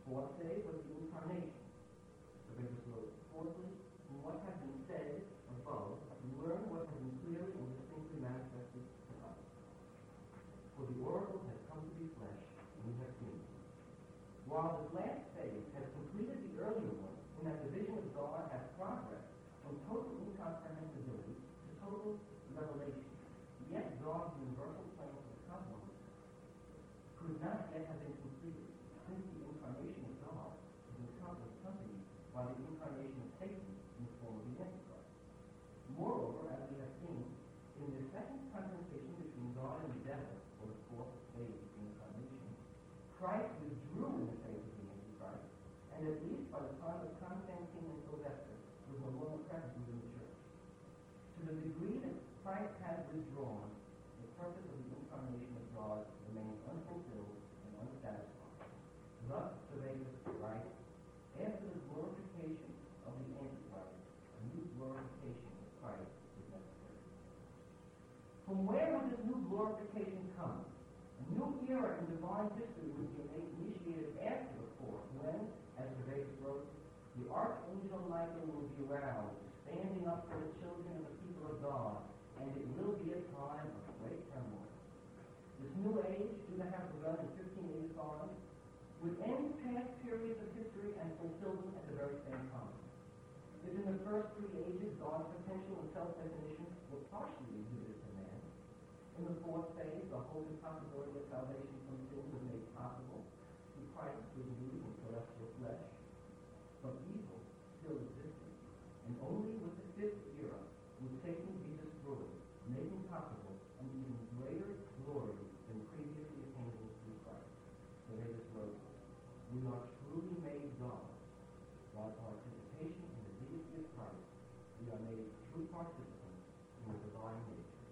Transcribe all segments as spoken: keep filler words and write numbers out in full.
fourth day was the incarnation. Leviticus wrote, fourthly, from what has been said above, we learn what has been clearly and distinctly manifested to us. For the oracle has come to be flesh, and we have seen it. While this last phase has completed the earlier one, in that the vision of God has progressed from total incomprehensibility to total revelation, yet God's universal plan for the cosmos could not yet have been completed, since the incarnation of God is accompanied by the incarnation of Satan in the form of the Antichrist. Moreover, as we have seen, in the second confrontation between God and the devil, or the fourth phase of the incarnation, Christ withdrew in the face of the Antichrist, and at least by the time of Constantine and Sylvester, was no longer present within the church. To the degree that Christ has withdrawn, the purpose of the incarnation of God remains unfulfilled and unsatisfied. Thus, Servetus writes, after the glorification of the Antichrist, a new glorification of Christ is necessary. From where would this new glorification come? A new era in divine history would be initiated after the fourth, when, as Servetus wrote, the archangel Michael will be around, standing up for the children and the people of God, and it will be a time of great turmoil. This new age, due to have begun in fifteen eighty-five, would end past periods of history and fulfill them at the very same time. If in the first three ages God's potential and self-definition were partially exhibited to man, in the fourth phase the whole possibility of salvation from sin was made possible through Christ's good news and celestial flesh. But evil still existed, and only with the fifth era would Satan be destroyed, making possible an even greater glory than previously attainable through Christ. So they just wrote, we are truly made God. By participation in the deity of Christ, we are made true participants in the divine nature.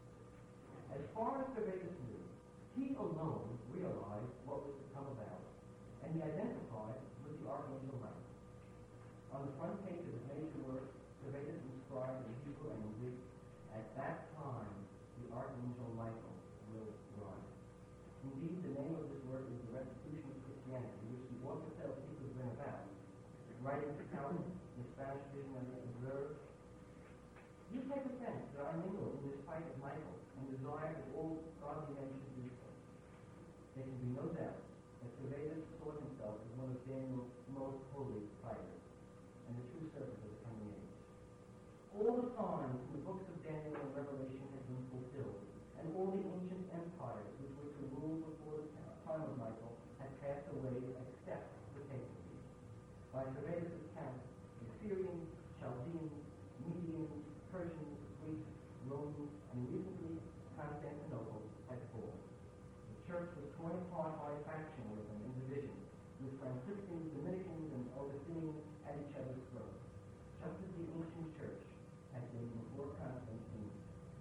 As far as Servetus knew, he alone realized what was to come about, and he identified with the archangel Michael. On the front page of his major work, Servetus inscribed in Hebrew and in Greek, at that time the archangel Michael will rise. Indeed, the name of this work is the Restitution of Christianity, which the author tells people to bring about. Writing to Calvin, the Spanish visionary observed, you take offense that I mingle in this fight of Michael and desire that all godly men should do so. There can be no doubt that Servetus saw himself as one of Daniel's most holy fighters and the true servant of the coming age. All the signs in the books of Daniel and Revelation had been fulfilled, and all the ancient empires which were to rule before the time of Michael had passed away except the papacy. By Servetus' account, the Assyrians, Chaldeans, Medians, Persians, Greeks, Romans, and recently Constantinople had fallen. The church was torn apart by factionalism and division, with Franciscans, Dominicans, and Augustinians at each other's throats, just as the ancient church had been before Constantine.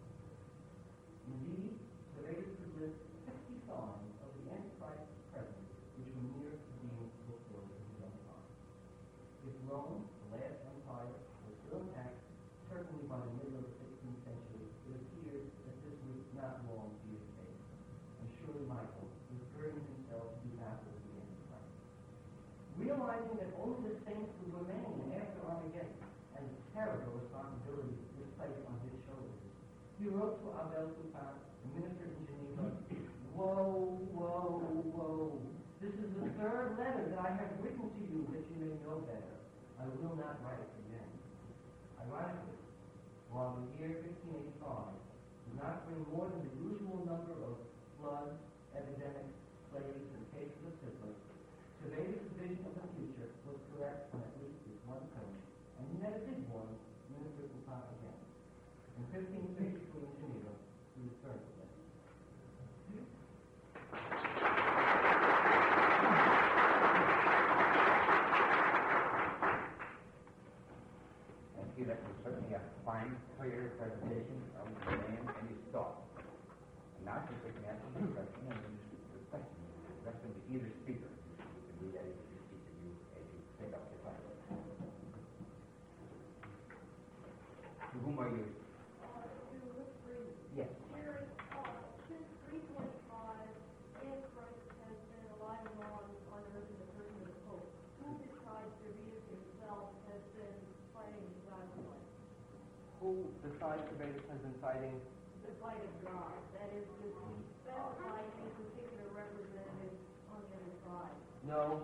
Indeed, Servetus could list sixty signs of the Antichrist's presence, which were near to being fulfilled in his own time. If Rome, the last empire, was still intact, certainly by the middle of the sixteenth century, it appeared that this would not long be the case. And surely Michael was girding himself to be battle with the Antichrist. Realizing that only the saints would remain after Armageddon, and the terrible responsibility was placed on his shoulders, he wrote to Abel Coupin, the minister in Geneva, Whoa, whoa, whoa. This is the third letter that I have written to you that you may know better. I will not write again. Ironically, while the year fifteen eighty-five did not bring more than the usual number of floods, epidemics, plagues, and cases of syphilis, Servetus' vision of the future was correct on at least this one point, and he never did warn Minister Coupin again. In fifteen sixty-three in Geneva, he returned to them. Thank you. That was certainly a fine, clear presentation of the man and his thought. And now I think we can answer the question and then the question. The question to either speaker. You can do that if you speak to you as you take up your time. To whom are you? Yes. Here, uh, since three twenty-five, Antichrist has been alive and on on earth in the person of the Pope. who, besides Servetus, has been citing? The fight of God, that is, does he specify any particular representative on the other side? No.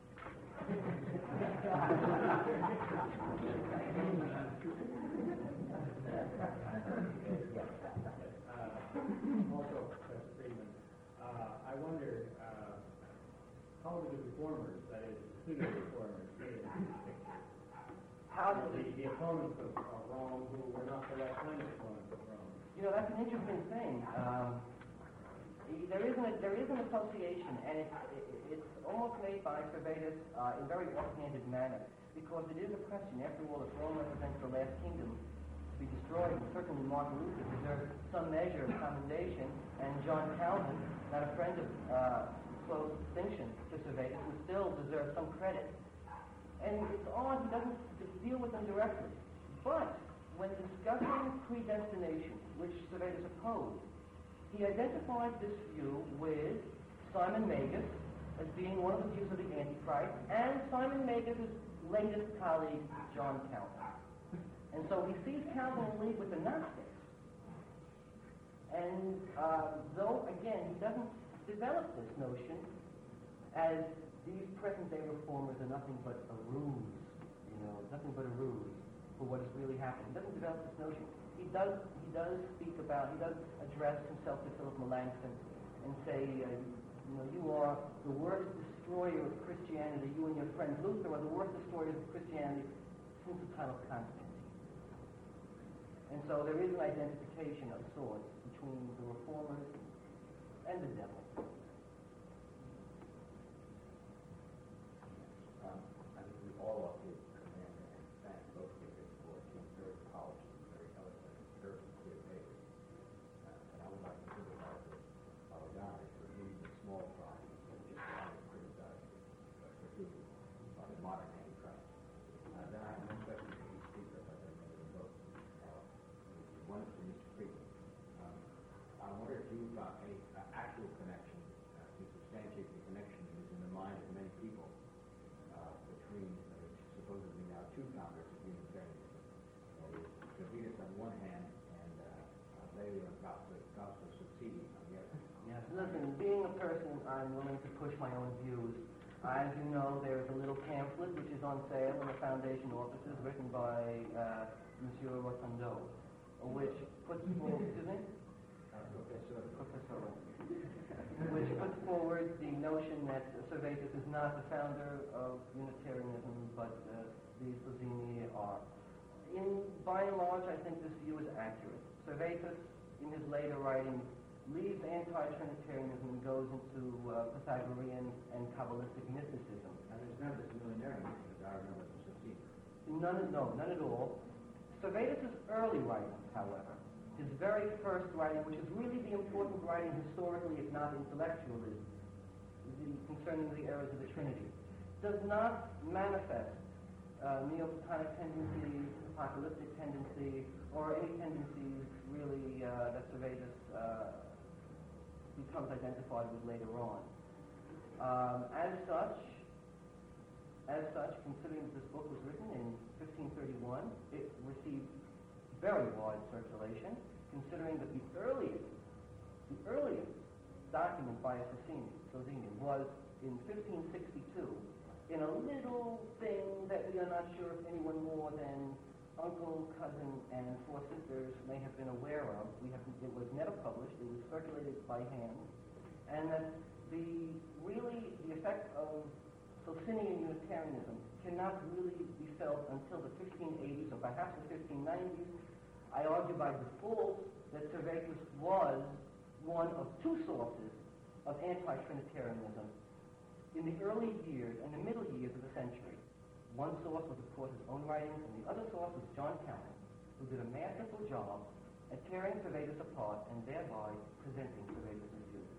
Uh, also, Professor Friedman, uh, I wonder uh, how do the reformers, that is, the pseudo-reformers, fit into this picture? How the, does the opponents of, of Rome who were not the right kind of opponents of Rome? You know, that's an interesting thing. Um, there is an there is an association, and it's it, it's almost made by Servetus uh, in a very offhanded manner, because it is a question. After all, if Rome represents the last kingdom to be destroyed, and certainly Martin Luther deserves some measure of commendation, and John Calvin, not a friend of uh, close distinction to Servetus, who still deserves some credit. And it's odd he doesn't deal with them directly, but when discussing predestination, which Servetus opposed, he identified this view with Simon Magus as being one of the views of the Antichrist, and Simon Magus' latest colleague, John Calvin. And so he sees Calvin in league with the Gnostics. And uh, though, again, he doesn't develop this notion as these present-day reformers are nothing but a ruse, you know, nothing but a ruse for what is really happening. He doesn't develop this notion. He does he does speak about, he does address himself to Philip Melanchthon and say, uh, you know, you are the worst destroyer of Christianity, you and your friend Luther are the worst destroyers of Christianity since the time of Constantine. And so there is an identification of sorts between the reformers and the devil. Um, I think we all ought to commend and thank both speakers for being very polished and very eloquent and very clear papers. Uh, and I would like to sympathize with Paladani for using the small fry and just trying to criticize uh, for being uh, the modern Antichrist. Uh, then I have one question for each speaker, if I don't know them both. Uh, one is for Mister Friedman. Um, I wonder if you've got a uh, actual connection uh, to substantiate the connection that is in the mind of many people Uh, between uh, supposedly now two founders of Unitarianism. That is, Servetus on one hand and uh, Leon Gospel Subsidi on the other. Yes, listen, being a person, I'm willing to push my own views. As you know, there is a little pamphlet which is on sale in the Foundation offices, written by uh, Monsieur Rotundo, which puts forward, excuse me? Professor. Professor. Which puts forward the notion that Servetus is not the founder of Unitarianism, but uh, the Socini are. In, by and large, I think this view is accurate. Servetus, in his later writings, leaves anti-Trinitarianism and goes into uh, Pythagorean and Kabbalistic mysticism. And there's none of this millenarianism as I remember from Subsidi. None, no, none at all. Servetus' early writings, however, his very first writing, which is really the important writing historically, if not intellectually, the, concerning the errors of the Trinity, does not manifest uh, Neoplatonic tendencies, apocalyptic tendencies, or any tendencies really uh, that Servetus uh, becomes identified with later on. Um, as such, as such, considering that this book was written in fifteen thirty-one, it received very wide circulation, considering that the earliest, the earliest document by a Socini, Socini was in fifteen sixty-two, in a little thing that we are not sure if anyone more than uncle, cousin, and four sisters may have been aware of. We have, it was never published, it was circulated by hand, and that the, really, the effect of Socinian Unitarianism cannot really be felt until the fifteen eighties or perhaps the fifteen nineties. I argue by default that Servetus was one of two sources of anti-Trinitarianism in the early years and the middle years of the century. One source was, of course, his own writings, and the other source was John Calvin, who did a masterful job at tearing Servetus apart and thereby presenting Servetus' views.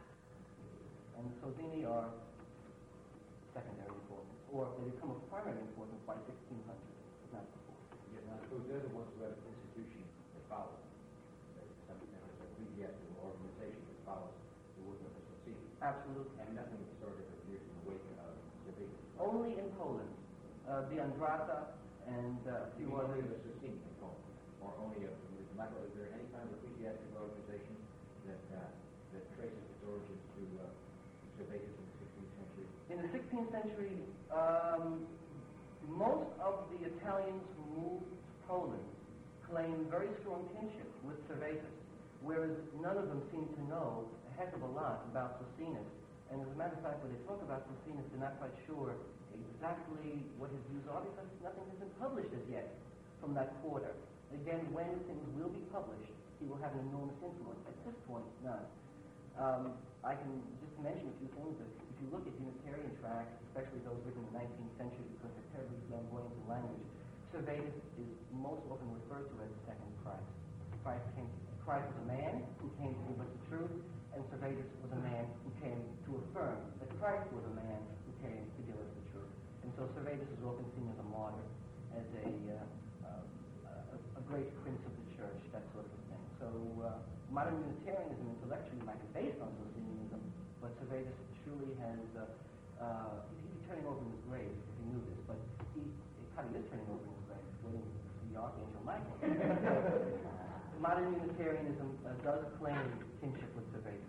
And the Socini are secondary importance, or they become of primary importance by sixteen hundred, if not before. Yes, and I suppose they're the ones who have an institution that follows. There's some there's an ecclesiastical organization that follows the work of the Socini. Absolutely. And nothing sort of appears in the wake of Servetus. Only in Poland, uh, the Andrata and uh, a few Only others. the Socini in Poland. or only of religion? Michael, is there any kind of ecclesiastical organization that uh, that traces its origins to uh, Servetus in the sixteenth century? In the sixteenth century, um, most of the Italians who moved to Poland claimed very strong kinship with Servetus, whereas none of them seemed to know a heck of a lot about Socinus. And as a matter of fact, when they talk about Socinus, they're not quite sure exactly what his views are because nothing has been published as yet from that quarter. Again, when things will be published, he will have an enormous influence. At this point, none. Um, I can just mention a few things. That if you look at Unitarian tracts, especially those written in the nineteenth century, because they're terribly flamboyant in language, Servetus is most often referred to as the second Christ. Christ came. Christ was a man who came to give us the truth, and Servetus was a man who came to affirm that Christ was a man who came to give us the truth. And so Servetus is often seen as a martyr, as a, uh, uh, a, a great prince of the church, that sort of thing. So uh, modern Unitarianism intellectually might be based on Socinianism, but Servetus truly has, uh, uh, he's, he's turning over in his grave, if you knew this, but he, he probably is turning over in his grave, waiting to see the Archangel Michael. Modern Unitarianism uh, does claim kinship with Servetus.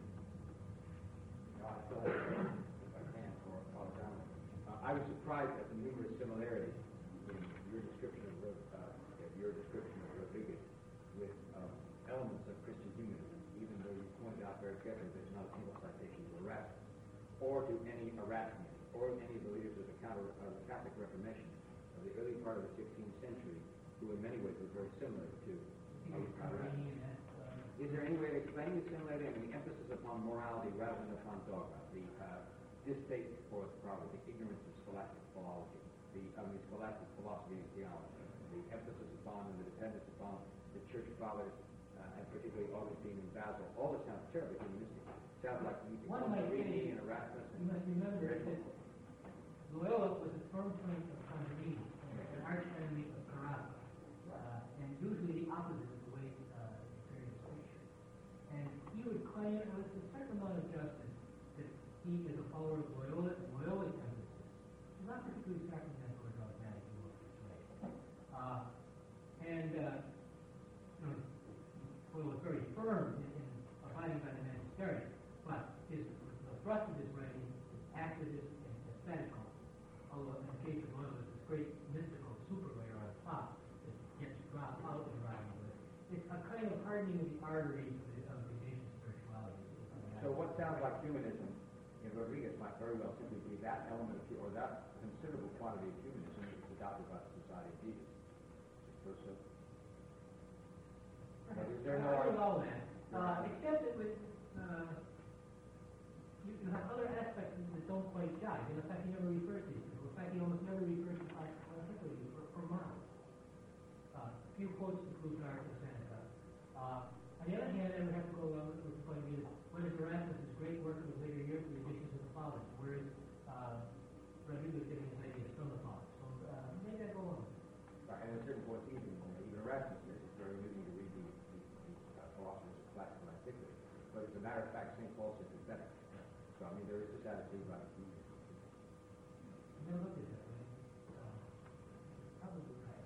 No, I still have, if I can, for Father John. Uh, I was surprised at the numerous similarities in your description of Ro- uh, your description of Rodriguez with um, elements of Christian humanism, even though you pointed out very carefully there's not a single citation to Erasmus, or to any Erasmian, or any of the leaders of the counter, uh, the Catholic Reformation of the early part of the sixteenth century, who in many ways were very similar to Erasmus. Is there any way of explaining the similarity? I mean, the emphasis upon morality rather than upon dogma, the uh, distaste for probably the ignorance of scholastic philology, the I mean scholastic philosophy and theology, the emphasis upon and the dependence upon the church fathers, uh, and particularly Augustine and Basil. All this sounds terribly humanistic. Sounds like you One might say, and Erasmus. you must remember that Loyola was a firm point of Convergence, an arch enemy of Carrasco, uh, and usually the opposite of the way uh, experience picture. And he would claim with a certain amount of justice that he is a follower of Loyola and Loyola's emphasis. He's not particularly sacramental or dogmatic in what this way. Uh, and uh, you know, Loyola was very firm in, in abiding by the magisterium, but his the thrust of his writing is activist and aesthetical. Although in the case of Loyola, this great mystical super layer on top that gets dropped out in writing with. It's a kind of hardening of the arteries of the, of the nation's spirituality. So what sounds like humanism in Rodriguez might very well simply be that element of, or that considerable quantity of humanism that is adopted by the Society of Jesus. So, so. But is there no I argument? allow that, uh, except that with uh, you, you have other aspects that don't quite jive. In fact, he never refers to these. In fact, he almost never refers to antiquity or, or morals. Uh, a few quotes to Plutarch and Seneca. Uh, on the other hand, I would have to go along with the point of view that what is Erasmus' great work of the later years, the editions of the fathers, whereas uh, Rodriguez getting his ideas from the fathers. So uh, maybe I go along. Right, and at a certain point, even, even Erasmus says it's very easy to read the, the, the uh, philosophers of classical antiquity. But as a matter of fact, Saint Paul says it's better. So, I mean, there is this attitude about it. Never looked at that way. Uh, probably right.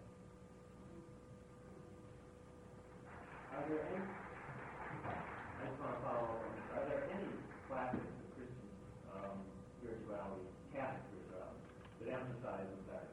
Are there any, I just want to follow up on this, are there any classes of Christian um, spirituality, Catholic spirituality, that emphasize the fact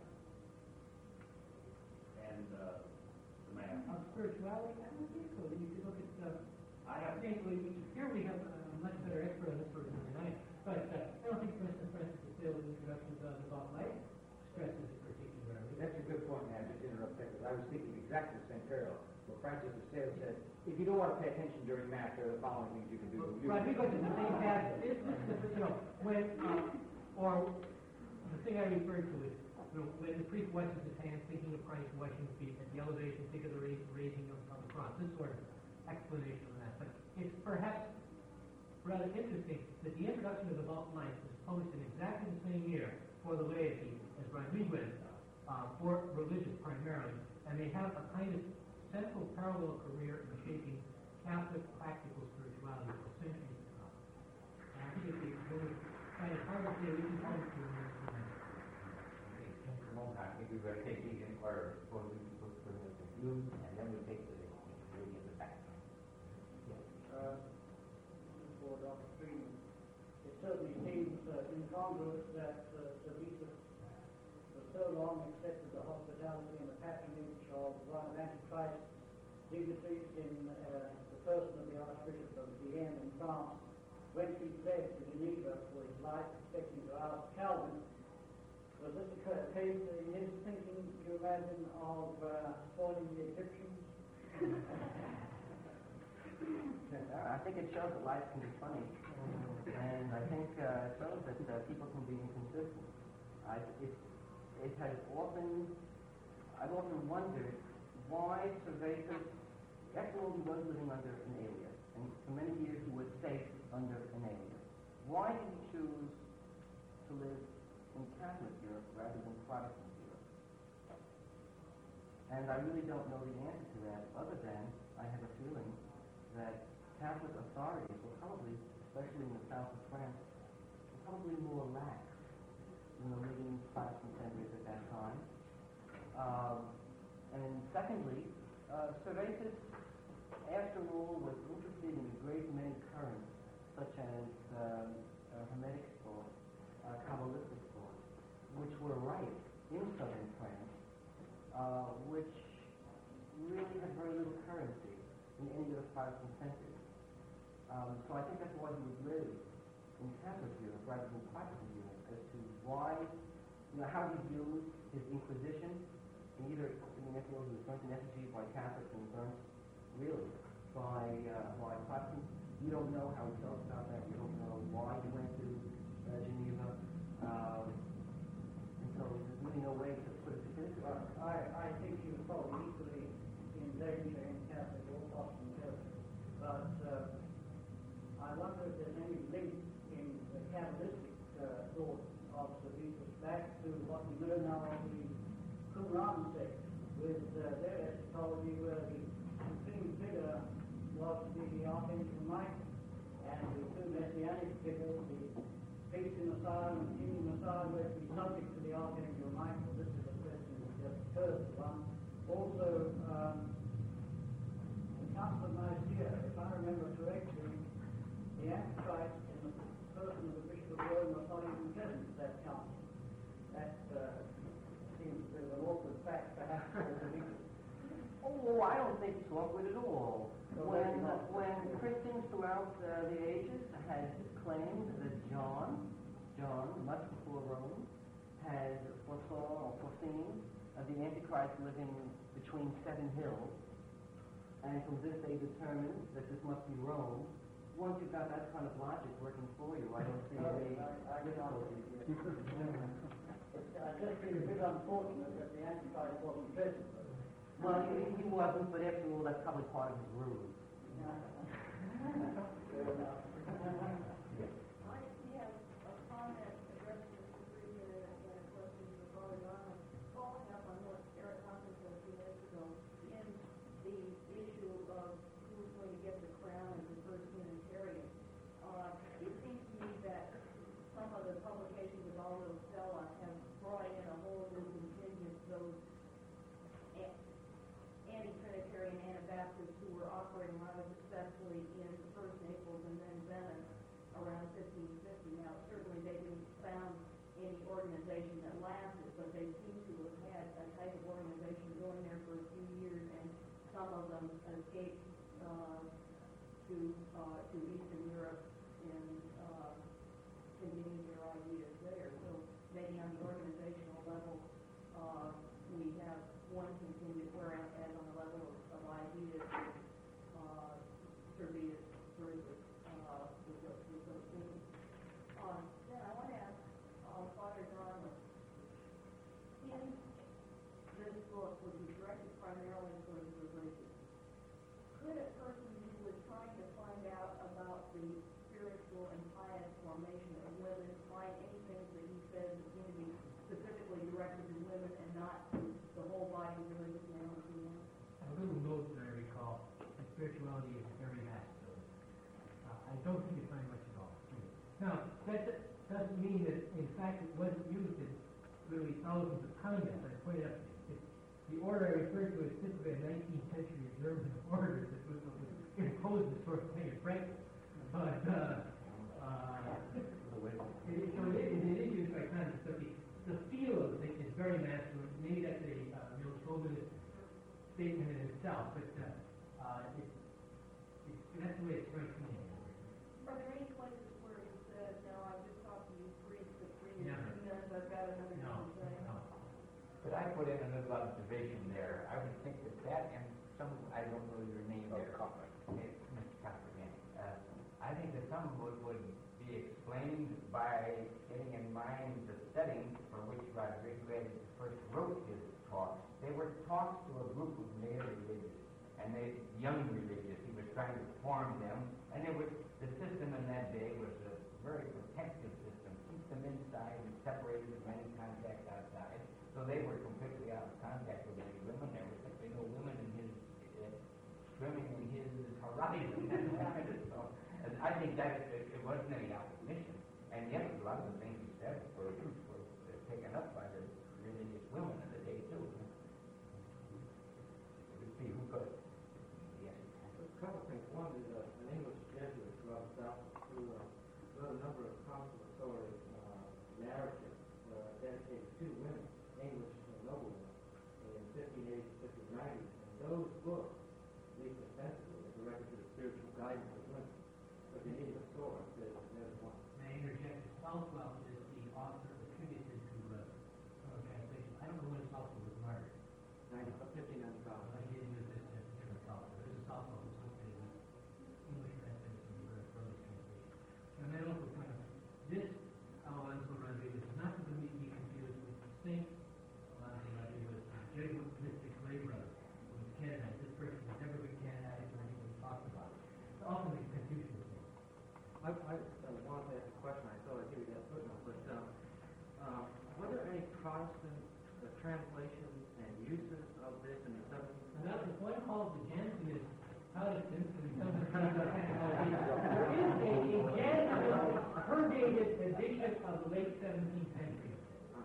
and uh, the man? Of spirituality, I don't think so. You could look at, uh, I have, Saint Louis, here we have a much better expert on this person than I am. But uh, I don't think, for instance, Francis de Sales' introduction to the About Life stresses it particularly. That's a good point, man. Just interrupt that, because I was thinking exactly the same parallel. Where Francis de Sales said, if you don't want to pay attention during Mass, there are the following things you can do. You Right, we go to the same passage. This, this is, you know, when, uh, or the thing I referred to is, you know, when the priest washes his hands, thinking of Christ washing his feet, at the elevation, think of the raising, raising of, of the cross. This sort of explanation of that. But it's perhaps rather interesting that the introduction of the About Life was published in exactly the same year for the laity as Rodriguez, uh, for religious primarily, and they have a kind of central parallel career in shaping Catholic practical spirituality for centuries to come. And I think it's really kind of hard to say we can point to in this moment. I think we better take these inquiries, suppose we put them with the views, and then was that uh, Servetus for so long accepted the hospitality and the patronage of one of Antichrist's dignitaries in uh, the person of the Archbishop of Vienne in France, went he fled to Geneva for his life, expecting to ask Calvin, was this a case in his thinking, do you imagine, of uh, spoiling the Egyptians? I think it shows that life can be funny, and I think uh, it shows that uh, people can be inconsistent. I, it, it has often, I've often wondered why Servetus, after all, he was living under an alias, and for many years he was safe under an alias. Why did he choose to live in Catholic Europe rather than Protestant Europe? And I really don't know the answer to that, other than I have a feeling that Catholic authorities were probably, especially in the south of France, were probably more lax than the leading Protestant centers at that time. Um, and secondly, uh, Servetus, after all, was interested in a great many currents, such as um, uh, Hermetic thought, uh, Kabbalistic thought, which were rife in southern France, uh, which really had very little currency in any of the Protestant centers. Um, so I think that's why he would live in Catholic Europe rather than Protestant Europe, as to why, you know, how he viewed his Inquisition. And either, I mean, after all, he was burnt in effigy by Catholics and burnt, really, by, uh, by Protestants. We don't know how he felt about that. We don't know why he went to uh, Geneva. Um, and so there's really no way to put it together. Well, I, I think he was probably equally in danger in Catholic or Protestant territory. But uh, I wonder if there's any link in the Kabbalistic uh, thought of Servetus back to what we know now of the Qumran sect, with uh, their eschatology where the supreme figure was the Archangel Michael, and the two messianic figures, the priestly Messiah and the king Messiah, were to be subject to the Archangel Michael. This is a question that just occurs to one. Also, um, the Council of Nicaea, if I remember correctly, the Antichrist in the person of the Bishop of Rome was not even present at that council. That uh, seems a bit of an awkward fact, perhaps, for the week. Oh, I don't think it's awkward at all. So When, maybe not. when Christians throughout uh, the ages had claimed that John, John, much before Rome, had foresaw or foreseen uh, the Antichrist living between seven hills, and from this they determined that this must be Rome. Once you've got that kind of logic working for you, I don't see No, any I, I difficulty. It's, I just feel a bit unfortunate that the Antichrist wasn't present. Well, he, he wasn't, but after all, that's probably part of his ruse. Fair enough. I have a comment addressed to Mister Friedman and a question to Father Garland, following up on what Eric Hawkins said a few minutes ago, in the issue of who's going to get the crown as the first Unitarian. Uh, it seems to me that some of the publications of Aldo Stella have brought in a whole new contingent, those a- anti-Trinitarian Anabaptists who were operating rather successfully in first Naples and then Venice around fifteen fifty. Now, certainly they didn't found any organization that lasted, but they seem to have had a type of organization going there for a few years, and some of them escaped uh, to uh, to Eastern Europe and uh, continued their ideas there. So maybe on the organizational level, uh, we have one contingent, whereas on the level of, of ideas, uh, Servetus versus uh, with those with those things. Um, then I want to ask uh, Father Garland, in this book, which is directed primarily towards religion, could a person who was trying to find out about the spiritual and pious formation of women find anything that he says is going to be specifically directed to women and not to the whole body of religious male and female? A little note that I recall, that spirituality is very masculine. Uh, I don't think you find much at all. Now, that d- doesn't mean that, in fact, it wasn't used in literally thousands of convents. I pointed out, it, the order I referred to is typically a nineteenth century German order that was, was imposed this sort of thing in Frankfurt. But, uh, uh, it, so it, it is used by got another No, thing. no. Could I put in a little observation there? I would think that that and some, I don't know your name there. Copper. Mister Copper, yeah. Uh, I think that some would, would be explained by getting in mind the setting for which Rodriguez first wrote his talks. They were talks to a group of male religious, and they, young religious. He was trying to form them, and it was, the system in that day was a very protective system. Keep them inside and separated from any contact outside. So they were completely out of contact with any women. There was simply no women in his, uh, swimming in his horizon. So, and I think that it, it wasn't any opposition. And yet, a lot of the things he said were, were uh, taken up by the religious women of the day, too. Let's see, who could? Yes. A couple of things. One is uh, an English Jesuit wrote south who uh, wrote a number of consolatory uh, narratives uh, dedicated to women, English noblemen, in fifteen eighties, fifteen nineties. And those books, at least ostensibly, are directed to the spiritual guidance of women. But they need a source. There's, there's one. May I interject? Southwell is the author attributed to uh, uh, translation. I don't know when Southwell was martyred. fifteen ninety-five. Uh, I didn't use this as a different Southwell. This is Southwell who's looked at it in English translation and early translation. And then also kind of this Alonso Rodriguez is not to be be confused with the Saint Alonso Rodriguez, the Jesuit mystic lay brother who was canonized. This person was never been canonized or even talked about. It's often a confusion with things. I, I uh, wanted to ask a question. I thought I'd give you that footnote. But um, uh, were there any Protestant uh, translations and uses of this in the seventeenth century? Now, if one calls the Jansenist Protestants and doesn't see the technology, there is a, a Jansenist purgated edition of the late seventeenth century.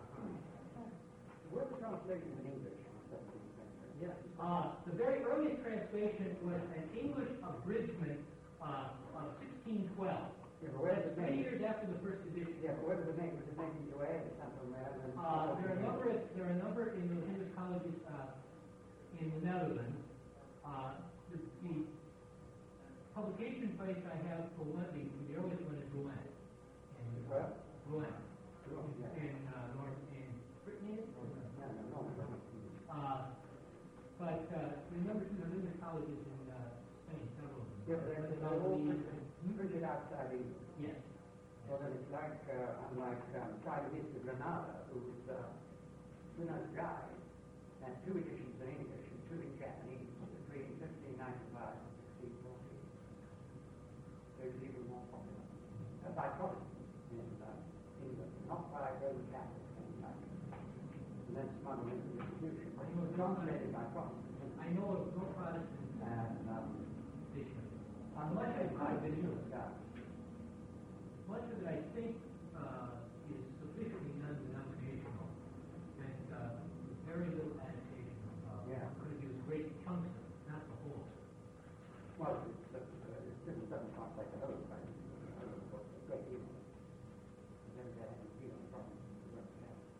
Were the translations in English in the seventeenth century? Yes. Uh, the very earliest translation was an English abridgment uh, of sixteen twelve. Yeah, but where did the Three name? years after the first edition. Yeah, but where did the name? Was it making you add something rather than? Uh, there are a number of, there are a number in the English colleges uh, in the Netherlands. Uh, the, the publication place I have for one, the, the earliest one is Rouen. In, Where? Rouen. Rouen, yeah. In uh, North, in Brittany. No, no, no. Uh, but uh, the number two, the English colleges in uh, Spain, several of them. Yeah, but they're But they're all the- printed printed outside English. Yes. So that it's like, uh, unlike um, Trident of Granada, who's uh, Spinner's Guide, and two editions in English and two in Japanese between fifteen ninety-five and sixteen fourteen. They was even more popular. Uh, by Protestants in uh, England, not by Roman Catholics in fact. And then some fundamental distribution. But it was translated by Protestants. I know of no Protestant And um, edition. unless Much they of might it, be used out. much of it I think uh, is sufficiently non-denominational and uh, with very little adaptation. Uh, Yeah. Could have used great chunks of it, not the whole. Well, it's, uh, it still doesn't translate the whole thing. Uh, but a great deal. And then they have a feeling from the rest of it.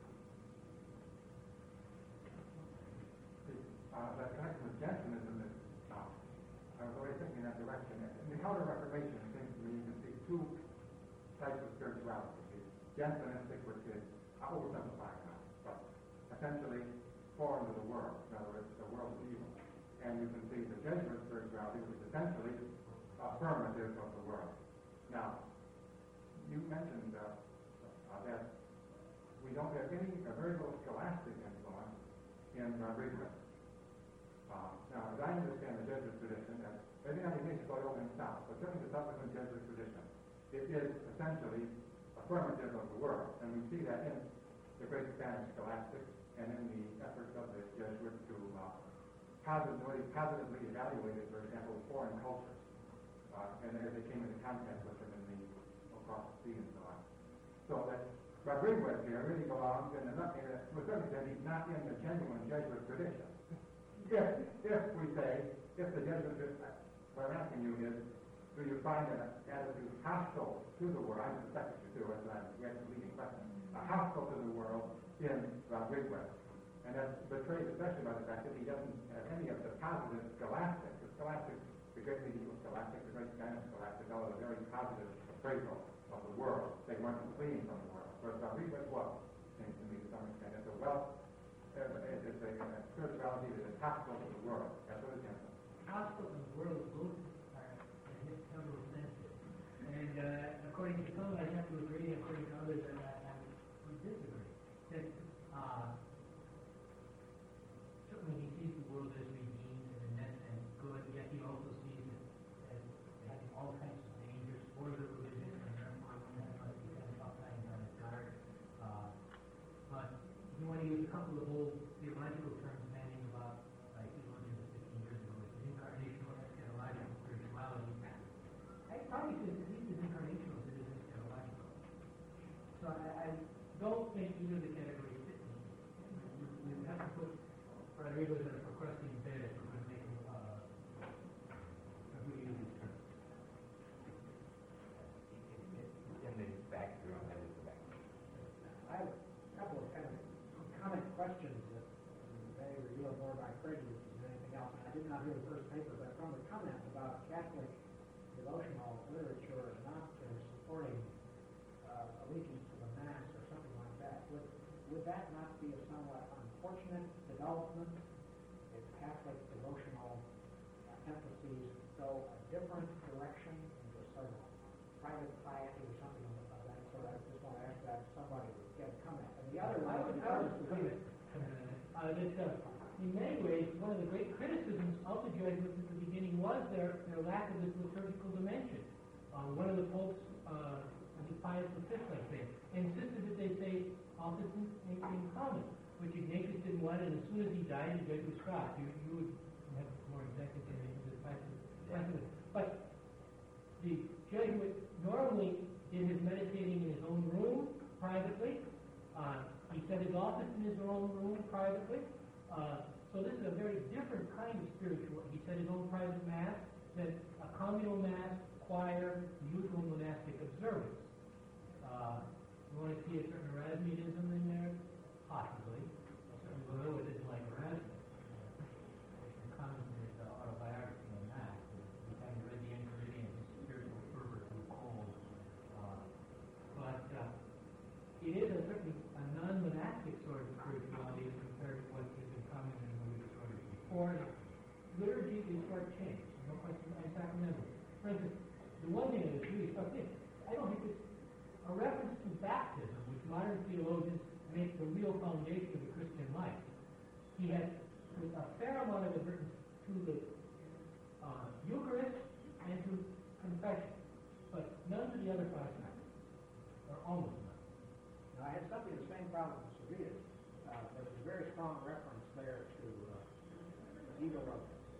Uh, that connection with Jansenism is, uh, I was always thinking in that direction. In the Counter-Reformation, it seems to me you can see two types of spirituality. Jansenistic, which is, uh, oversimplifying now, but essentially foreign to the world. In other words, the world is evil. And you can see the Jesuit spirituality, which is essentially affirmative of the world. Now, you mentioned uh, uh, that we don't have any, a very little scholastic influence in Rodriguez. Uh, now, as I understand the Jesuit tradition, and maybe not initially over in the South, but certainly the subsequent Jesuit tradition, it is essentially affirmative of the world. And we see that in the great Spanish scholastics and in the efforts of the Jesuits to uh, positively, positively evaluate, for example, foreign cultures, uh, and as they came into contact with them in the across the sea and so on. So that Rodriguez here really belongs in, a, in a, to a certain extent, he's not in the genuine Jesuit tradition. If, if we say, if the Jesuit, what I'm asking you is, do you find an attitude hostile to the world? I suspect that you do, as I'm getting leading question. Uh, hostile to the world in Rodriguez. And that's betrayed especially by the fact that he doesn't have any of the positive scholastic. The scholastic, the great medieval scholastic, the great Spanish scholastic, all of a very positive appraisal of the world. They weren't fleeing from the world. Whereas Rodriguez was. understand it. It's a wealth, uh, it's a uh, spirituality that is hostile to the world. That's what it's in. Hostile to the world, both are in its several senses. And uh, according to some, I have to agree, according to others, I, I, I would disagree. That uh, certainly he sees the world as redeemed and in that sense good, yet he also sees it as having all kinds of dangers for the religion, and therefore one must be kind of upside down his guard. Uh, but if you want to use a couple of old theological terms banning about like theologians of fifteen years ago, it's incarnational eschatological spirituality. I probably said at least as incarnational as it is eschatological. So I, I don't think either of the categories fit me. You, you have to put Rodriguez in a procrastinating bed if we're going to make him, uh, if we use these terms. In the back room, that is the back. I have a couple of kind of comment questions that may reveal more my prejudices than anything else. And I did not hear the first paper, but from the comment about Catholic devotional literature not uh, supporting uh, allegiance to the Mass or something like that, would, would that not be a somewhat unfortunate development if Catholic devotional emphases go a different direction into sort of private piety or something of that sort? I just want to ask that somebody would get a comment. And the other I one would, is I would agree with uh, that uh, in many ways, one of the great criticisms of the Jesuits at the beginning was their, their lack of this liturgical dimension. Uh, one of the popes, uh, I think Pius the Fifth, I think, insisted that they say office in, in, in common, which Ignatius didn't want, and as soon as he died, the Jesuits stopped. You, you would have more exact information than Pius. But the Jesuit normally did his meditating in his own room, privately. Uh, he said his office in his own room, privately. Uh, so this is a very different kind of spiritual. He said his own private mass, said a communal mass, choir, usual monastic observance. Uh, you want to see a certain Erasmianism in there? Possibly. Certainly Loyola didn't like Erasmus. Uh, comments in his uh, autobiography on that. He kind of read the Enchiridion, his spiritual fervor from cold. Uh, but uh, it is a certainly a non-monastic sort of spirituality as compared to what has been common in the religious orders before. Liturgy is short-changed, no question, and sacramental. For instance, the one thing that is really stuck in, I don't think it's a reference to baptism, which modern theologians make the real foundation of the Christian life. He has a fair amount of advertence to the uh, Eucharist and to confession, but none to the other five sacraments, or almost none. Now, I had something of the same problem with Servetus. Uh, there was a very strong reference there to uh, evil of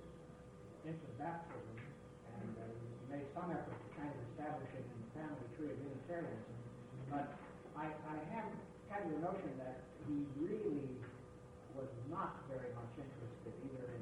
infant baptism, and uh, he made some effort to kind of establish it in the family tree of Unitarianism. But I, I have had the notion that he really was not very much interested either in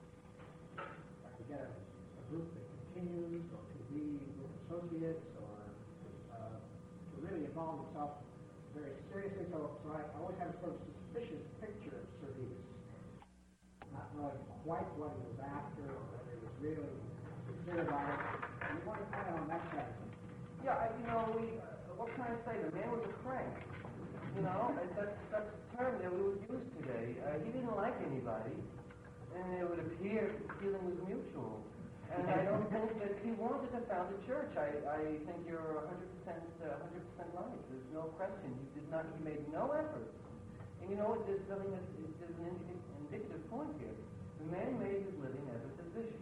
uh, to get a, a group that continues, or to be with associates, or uh, to really involve himself very seriously. So, so I always have a sort of suspicious picture of Servetus, not knowing quite what he was after, or whether he was really sincere about it. And you want to comment on that side of things? Yeah, I- you know, we, uh, what can I say? The man was a crank. You know, and that's, that's a term that we would use today. Uh, he didn't like anybody, and it would appear the feeling was mutual. And I don't think that he wanted to found a church. I, I think you're one hundred percent, uh, one hundred percent right. There's no question. He did not. He made no effort. And you know what? There's something that there's an indic- indicative point here. The man made his living as a physician,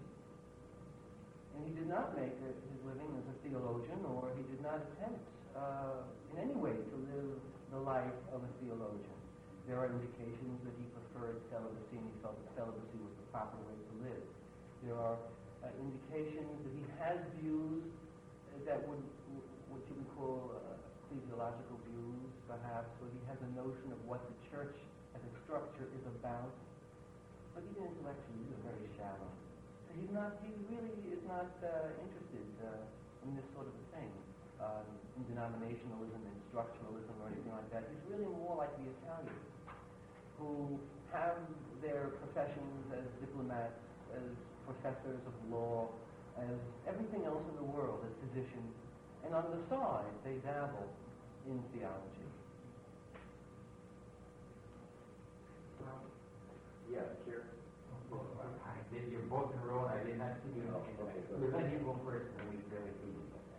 and he did not make a, his living as a theologian, or he did not attempt uh, in any way to live the life of a theologian. There are indications that he preferred celibacy, and he felt that celibacy was the proper way to live. There are uh, indications that he has views that would, what you would call uh, ecclesiological views, perhaps, or he has a notion of what the church as a structure is about. But even intellectually, he's very shallow. He's not, he really is not uh, interested uh, in this sort of thing, um, in denominationalism, in structuralism, or anything like that. He's really more like the Italians, who have their professions as diplomats, as professors of law, as everything else in the world, as physicians, and on the side, they dabble in theology. both in a row, I did not see you. We'll let you go first, and we really do.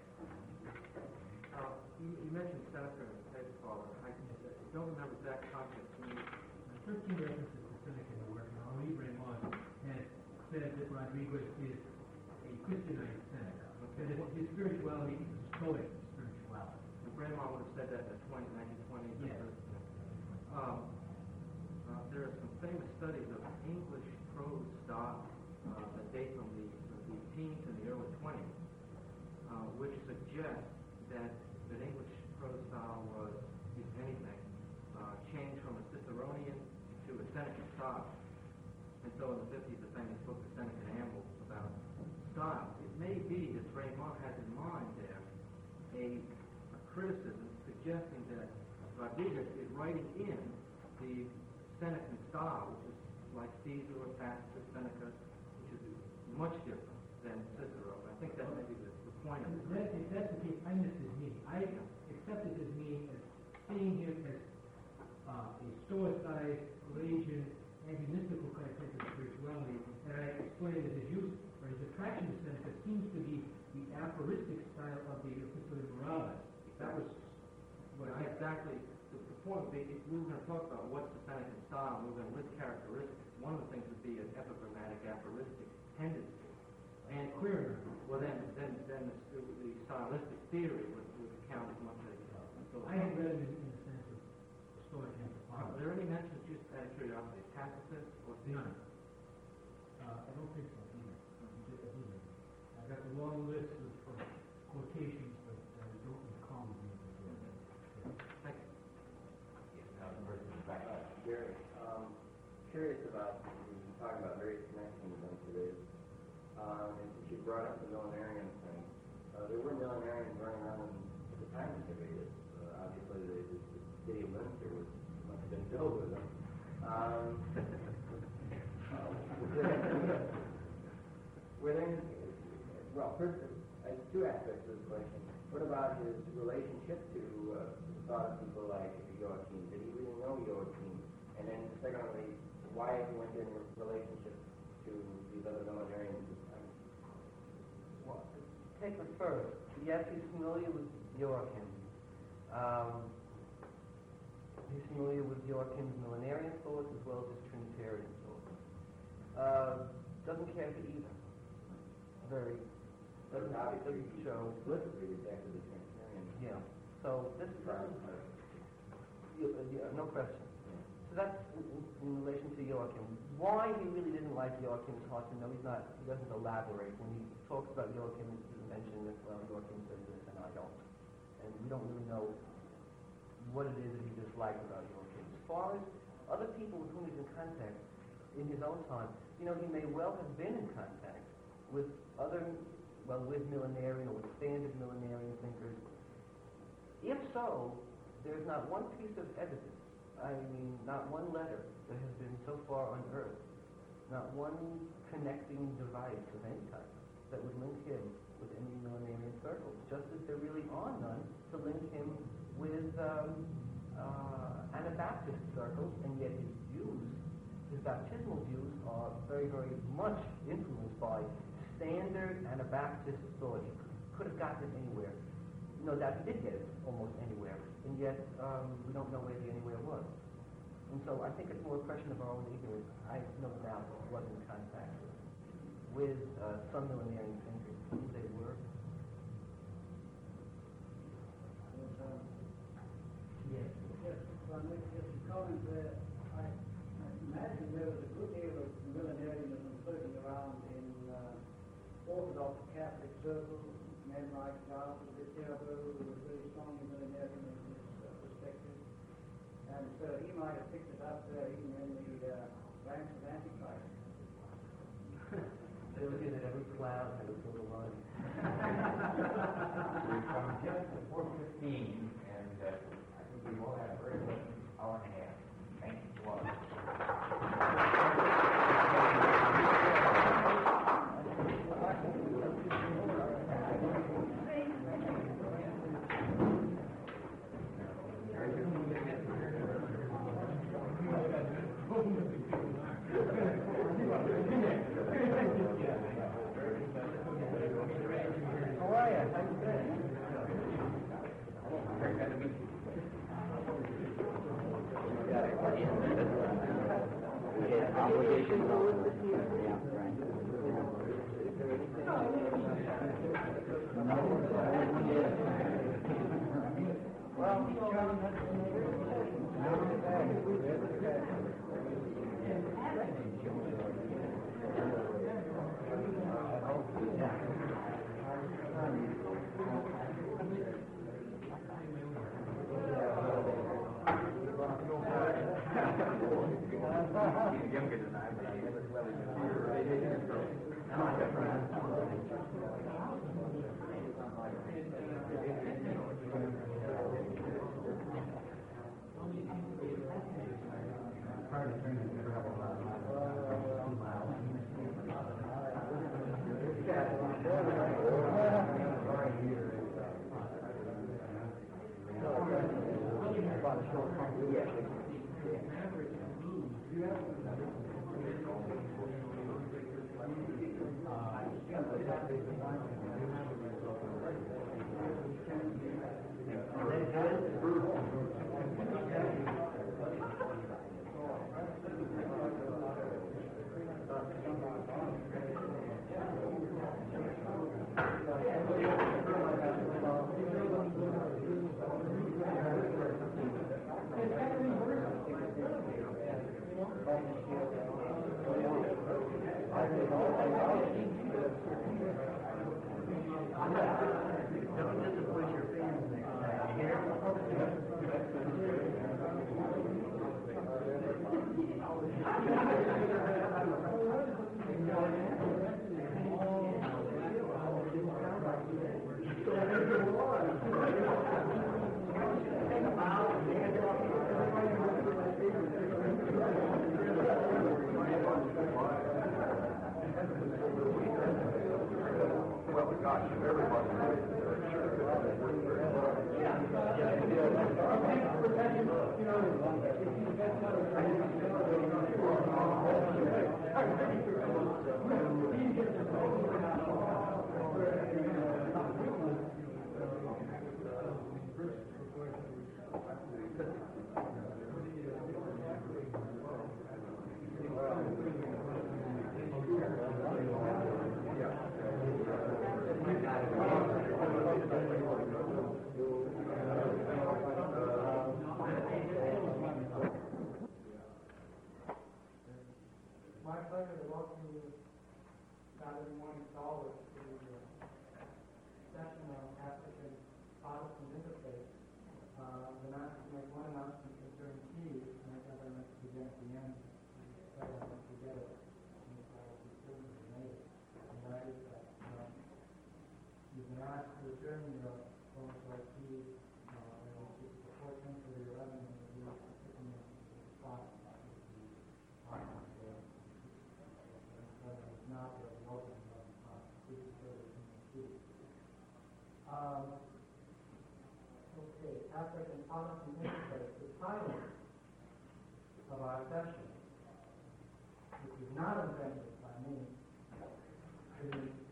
Uh, you, you mentioned Seneca and Statesfather. I don't remember exact context. Can you thirteen references to Seneca in the work, and Henri Raymond has said that Rodriguez is a Christianized Seneca, and that his spirituality is a Stoic spirituality. Raymond would have said that in the twenty, nineteen twenties. Yes. Um, uh, there are some famous studies of English prose style uh, that date from the, the teens and the early twenties, uh, which suggest that that English prose style was, if anything, uh, changed from a Ciceronian to a Seneca style. And so in the fifties, the famous book, The Seneca Amble, about style. It may be that Raymond has in mind there a, a criticism suggesting that Rodriguez is writing in the Senecan style, which is like Caesar or Tacitus, Seneca, which is much different than Cicero. I think that may be the, the point of it. That, if that's the case, I missed his meaning. I accepted his meaning as seeing him as uh, a stoicized, Pelagian, anti-mystical kind of spirituality, and I explained that his use or his attraction to Seneca seems to be the aphoristic style of the Epistolae Morales. That was what I exactly. The, the point would be, if we were going to talk about what's the Senecan style, we were going to list characteristics. One of the things would be an epigrammatic aphoristic tendency. And clear. Well, then, then, then the, the stylistic theory would, would count as much as. So I had read it in, in the sense of Stoic anthropology. Are there any mentions, just out of curiosity, Tacitus or Caesar? None. Uh, I don't think so either. either. I got a long list of, of quotations, but I don't recall them. Thank you. Yes, now the person is back. Uh, Gary, um, curious about, you were talking about various connections on today. Um, and since you brought up the millenarian thing, uh, there were millenarians running around at the time of Servetus. Uh, obviously, the, the, the city of Munster was, must have been filled with them. Um, uh, were there, well, first, uh, two aspects of this question. What about his relationship to uh, thought of people like Joachim? Did he really know Joachim? And then secondly, why he went in relationship to these other millenarians? Well, take the first. Yes, he's familiar with Joachim. Um, he's familiar with Joachim's millenarian thoughts as well as his Trinitarian thoughts. Uh, doesn't care for either. Very. Doesn't, obviously doesn't show. Explicitly rejected the Trinitarian. Yeah. So this is yeah, yeah, no question. So that's in, in relation to Joachim. Why he really didn't like Joachim is hard to know. He's not. He doesn't elaborate. When he talks about Joachim, he doesn't mention that well, Joachim says this and I don't, and we don't really know what it is that he disliked about Joachim. As far as other people with whom he's in contact in his own time, you know, he may well have been in contact with other, well, with millenarian or with standard millenarian thinkers. If so, there's not one piece of evidence, I mean, not one letter that has been so far unearthed, not one connecting device of any type that would link him with any millenarian circles, just as there really are none to link him with um, uh, Anabaptist circles, and yet his views, his baptismal views, are very, very much influenced by standard Anabaptist thought. He could have gotten it anywhere. No doubt he did get it almost anywhere, and yet um, we don't know where the anywhere was. And so I think it's more a question of our own ignorance. I have no doubt was in contact with uh, some millenarian thinkers, who they were. Yes. Yes, if I make just a comment there, I, I imagine there was a good deal of millenarianism floating around in uh, Orthodox Catholic circles, men like Charles de Viterbo, who was very strongly millenarian in this uh, perspective. And so he might have picked it up there even in the uh, ranks of Antichrist. They look at every cloud had a silver lining. We've come just to four fifteen, and uh, I think we will have a very good hour and a half. Thank you so much. Thank you. Obligations also. Yeah, right. He's younger than I, but I never well My pleasure to welcome you Saturday morning scholars to the session on African Protestant interfaith. Uh, I'm going to make one announcement concerning keys, and I guess I meant to begin at the end. I don't forget it. And that is that um, you've been asked to return your phone call keys uh, before ten to the eleven and the picking up the spot. Not really open, but uh, this is really interesting. Um, okay, African Protestant interfaith. The title of our session, which is not invented by me, is,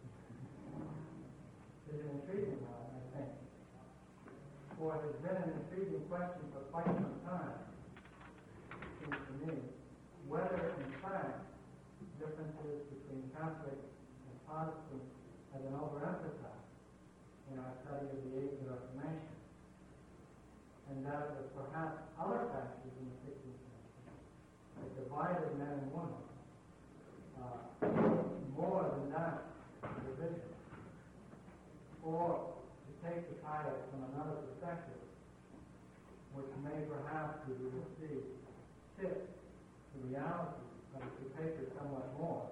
is an intriguing one, I think. For it has been an intriguing question for quite some time, it seems to me, whether in fact differences between Catholic and Protestant have been overemphasized in our study of the age of the Reformation, and that it was perhaps other factors in the sixteenth century that divided men and women uh, more than that division. Or, to take the title from another perspective, which may perhaps, as we will see, fit the reality of the paper somewhat more.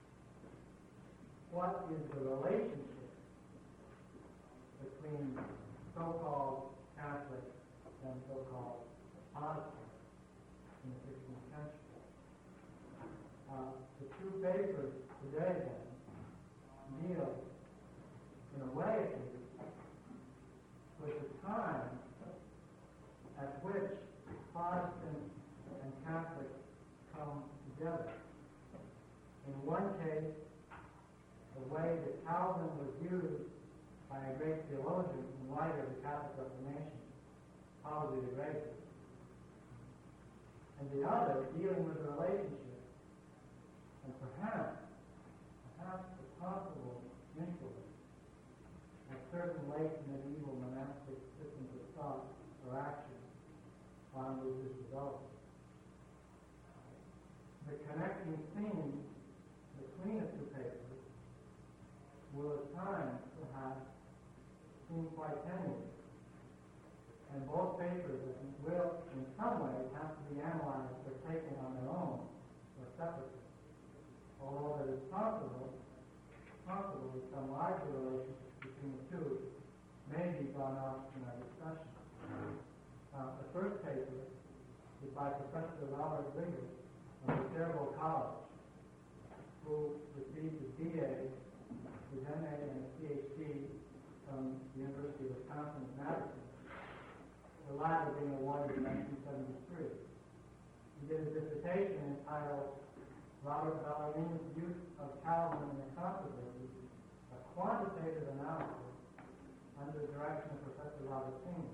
What is the relationship between so-called Catholic and so-called Protestant in the sixteenth century? Uh, the two papers today, then, deal, in a way at least, with the time at which Protestant and Catholic come together. In one case, the way that Calvin was used by a great theologian in light of the Catholic Reformation, probably the greatest. and the other dealing with the relationship, and perhaps, perhaps the possible influence of certain late medieval monastic systems of thought or action on Luther's development. The connecting theme between the two papers will at times perhaps seem quite tenuous, and both papers will in some ways have to be analyzed or taken on their own or separately, although it is possible, possible that some larger relationship between the two may be brought up in our discussion. Uh, the first paper is by Professor Robert Liggett of the Cerebral College, who received a B A, his M A, and a P H D from the University of Wisconsin at Madison, the latter being awarded in nineteen seventy-three. He did a dissertation entitled Robert Bellingham's Use of Calvin in the Controversy, a quantitative analysis under the direction of Professor Robert Senior.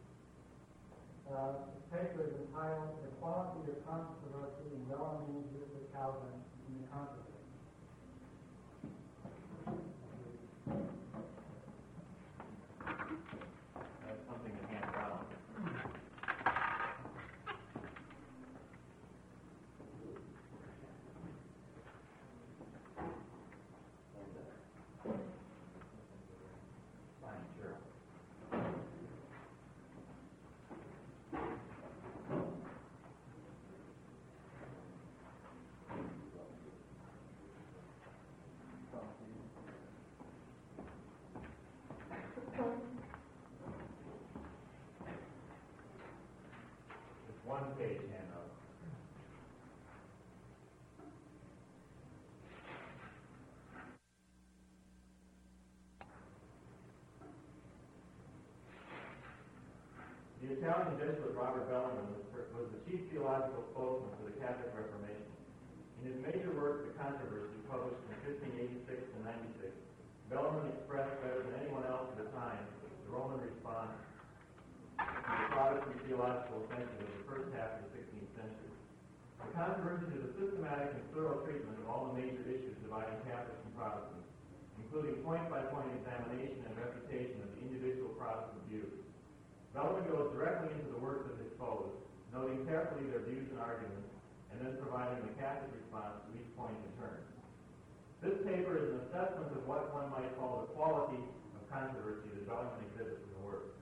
Uh, the paper is entitled The Quality of Controversy in Bellingham's Use of Calvin in the Controversy. That's something to hand out. Fine, sure. It's one page handout. The Italian Jesuit Robert Bellarmine was, was the chief theological spokesman for the Catholic Reformation. In his major work, The Controversy, published from fifteen eighty-six to ninety-six, Bellarmine expressed better than anyone else at the time the Roman response to the Protestant theological offensive of the first half of the sixteenth century. The Controversy is a systematic and thorough treatment of all the major issues dividing Catholics and Protestants, including point-by-point examination and refutation of the individual Protestant views. Bellarmine goes directly into the works of his foes, noting carefully their views and arguments, and then providing a Catholic response to each point in turn. This paper is an assessment of what one might call the quality of controversy that Bellarmine exhibits in the work.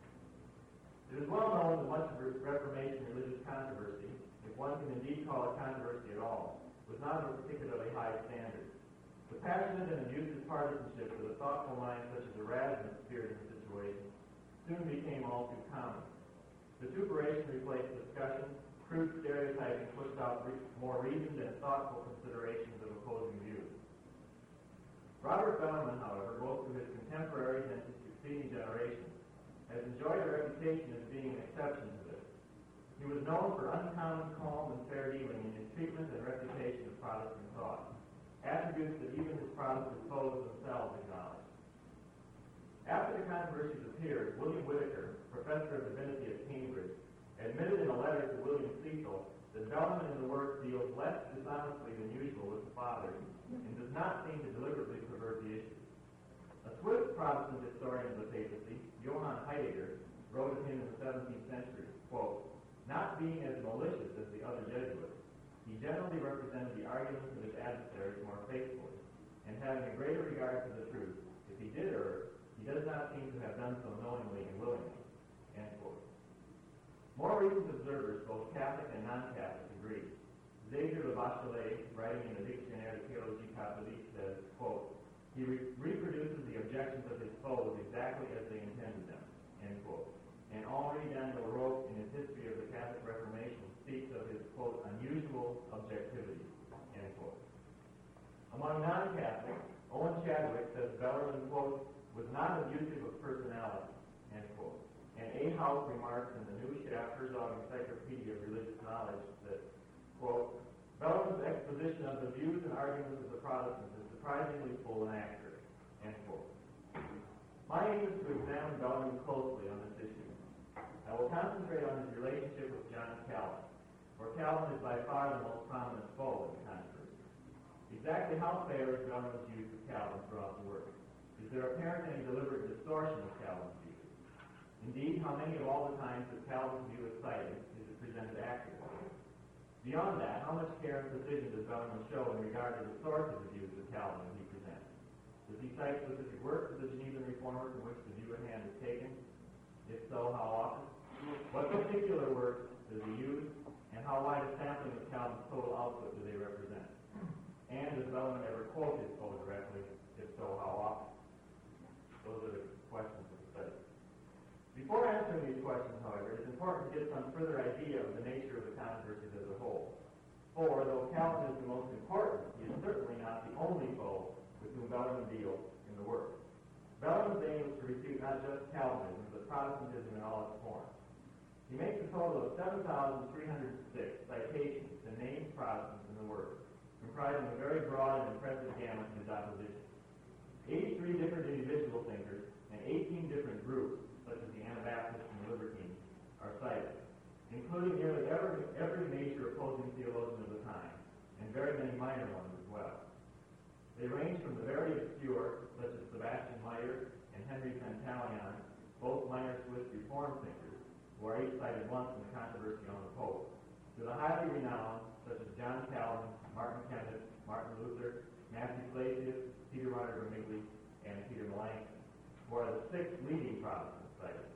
It is well known that much of Reformation religious controversy, if one can indeed call it controversy at all, was not of a particularly high standard. The passionate and abusive partisanship with a thoughtful mind such as Erasmus appeared in the situation soon became all too common. Vituperation replaced discussion, crude stereotyping pushed out re- more reasoned and thoughtful considerations of opposing views. Robert Bellarmine, however, both through his contemporaries and his succeeding generations, has enjoyed a reputation as being an exception to this. He was known for uncommon calm and fair dealing in his treatment and reputation of Protestant thought, attributes that even his Protestant foes themselves acknowledged. After the controversies appeared, William Whitaker, professor of divinity at Cambridge, admitted in a letter to William Cecil that Bellarmine in the work deals less dishonestly than usual with the Fathers and does not seem to deliberately pervert the issue. A Swiss Protestant historian of the papacy, Johann Heidegger, wrote of him in the seventeenth century, quote, "Not being as malicious as the other Jesuits, he generally represented the arguments of his adversaries more faithfully, and having a greater regard for the truth, if he did err, he does not seem to have done so knowingly and willingly." End quote. More recent observers, both Catholic and non-Catholic, agree. Xavier Le Bachelet, writing in the Dictionnaire de Théologie Catholique, says, quote, "He re- reproduces the objections of his foes exactly as they intended them," end quote. And Henri Daniel Roque, in his History of the Catholic Reformation, speaks of his, quote, "unusual objectivity," end quote. Among non-Catholics, Owen Chadwick says Bellarmine, quote, "was not abusive of personality," end quote. And A. House remarks in the New Schaff-Herzog Encyclopedia of Religious Knowledge that, quote, "Bellarmine's exposition of the views and arguments of the Protestants is surprisingly full and accurate," end quote. My aim is to examine Bellarmine closely on this issue. I will concentrate on his relationship with John Calvin, for Calvin Calvin is by far the most prominent foe in the controversy. Exactly how fair is Bellarmine's use of Calvin throughout the work? Is there apparent any deliberate distortion of Calvin's view? Indeed, how many of all the times that Calvin's view is cited is it presented accurately? Beyond that, how much care and precision does Bellarmine show in regard to the source of the views of Calvin that he presents? Does he cite specific works of the Genevan Reformer from which the view at hand is taken? If so, how often? What particular works does he use, and how wide a sampling of Calvin's total output do they represent? And does Bellarmine ever quote his foe directly? If so, how often? Those are the questions of the study. Before answering these questions, however, it is important to get some further idea of the nature of the controversies as a whole. For, though Calvin is the most important, he is certainly not the only foe with whom Bellarmine deals in the work. Bellarmine's aim is to refute not just Calvinism, but Protestantism in all its forms. He makes a total of seven thousand three hundred six citations to named Protestants in the work, comprising a very broad and impressive gamut in his opposition. eighty-three different individual thinkers and eighteen different groups, such as the Anabaptists and the Libertines, are cited, including nearly every, every major opposing theologian of the time, and very many minor ones as well. They range from the very obscure, such as Sebastian Meyer and Henry Pantaleon, both minor Swiss Reformed thinkers, who are each cited once in the controversy on the Pope, to the highly renowned, such as John Calvin, Martin Kenneth, Martin Luther, Matthew Flacius, Peter Martyr Vermigli, and Peter Melanchthon, who are the six leading Protestant cited.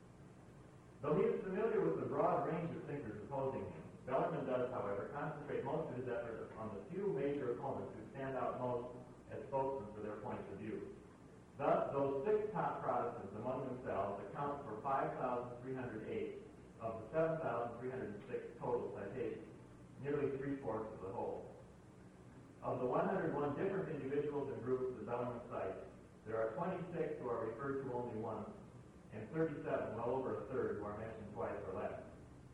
Though he is familiar with the broad range of thinkers opposing him, Bellarmine does, however, concentrate most of his efforts on the few major opponents who stand out most as spokesmen for their points of view. Thus, those six top Protestants among themselves account for five thousand three hundred eight of the seven thousand three hundred six total citations, nearly three-fourths of the whole. Of the one hundred one different individuals and groups that Bellarmine cites, there are twenty-six who are referred to only once, and thirty-seven, well over a third, who are mentioned twice or less.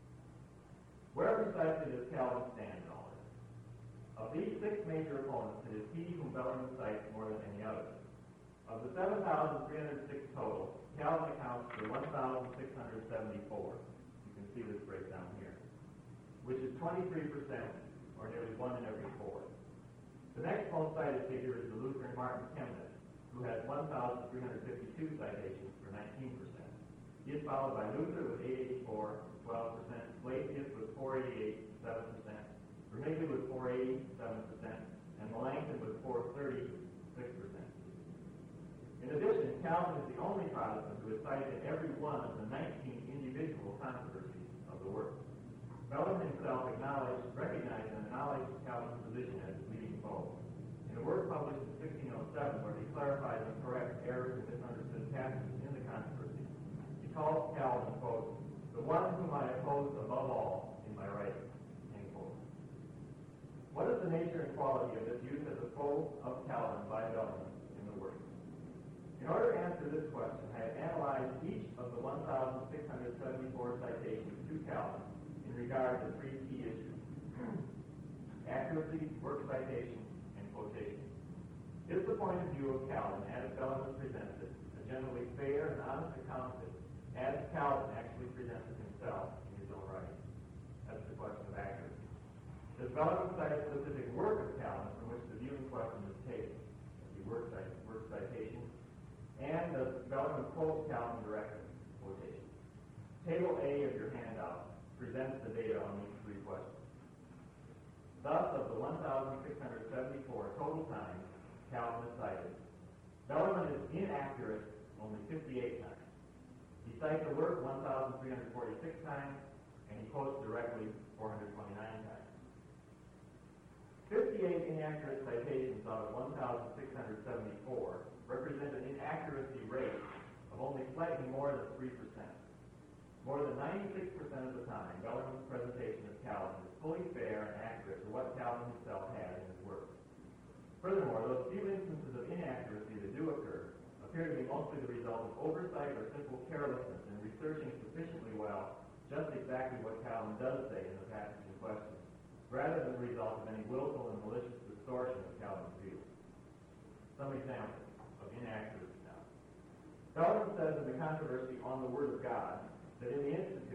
Where precisely does Calvin stand in all this? Of these six major opponents, it is he whom Bellarmine cites more than any other. Of the seven thousand three hundred six total, Calvin accounts for one thousand six hundred seventy-four. You can see this breakdown here, which is twenty-three percent, or nearly one in every four. The next most cited figure is the Lutheran Martin Chemnitz, who has one thousand three hundred fifty-two citations for nineteen percent. He is followed by Luther with eight eighty-four, twelve percent, Flacius with four eighty-eight, seven percent, Vermigli with four eighty, seven percent, and Melanchthon with four thirty, six percent. In addition, Calvin is the only Protestant who is cited in every one of the nineteen individual controversies of the work. Bellarmine himself acknowledged, recognized and acknowledged Calvin's position as his leading foe. In a work published in sixteen oh seven, where he clarifies and corrects errors and misunderstood passages in the controversy, he calls Calvin, quote, the one whom I oppose above all in my writing, end quote. What is the nature and quality of this use as a foe of Calvin by Bellarmine in the work? In order to answer this question, I have analyzed each of the one thousand six hundred seventy-four citations to Calvin in regard to three key issues: accuracy, work citation, and quotation. Is the point of view of Calvin, as Bellarmine presents it, a generally fair and honest account of it, as Calvin actually presents it himself in his own writing? That's the question of accuracy. Does Bellarmine cite a specific work of Calvin from which the view in question is taken, the work, cite, work citation? And does Bellarmine quote Calvin directly, quotation? Table A of your handout presents the data on these three questions. Thus, of the one thousand six hundred seventy-four total times Calvin is cited, Bellarmine is inaccurate only fifty-eight times. He cites the work one thousand three hundred forty-six times, and he quotes directly four hundred twenty-nine times. fifty-eight inaccurate citations out of one thousand six hundred seventy-four represent an inaccuracy rate of only slightly more than three percent. More than ninety-six percent of the time, Bellarmine's presentation of Calvin is fully fair and accurate to what Calvin himself had in his work. Furthermore, those few instances of inaccuracy that do occur appear to be mostly the result of oversight or simple carelessness in researching sufficiently well just exactly what Calvin does say in the passage in question, rather than the result of any willful and malicious distortion of Calvin's view. Some examples of inaccuracy now. Bellarmine says in the controversy on the Word of God that in the Institute,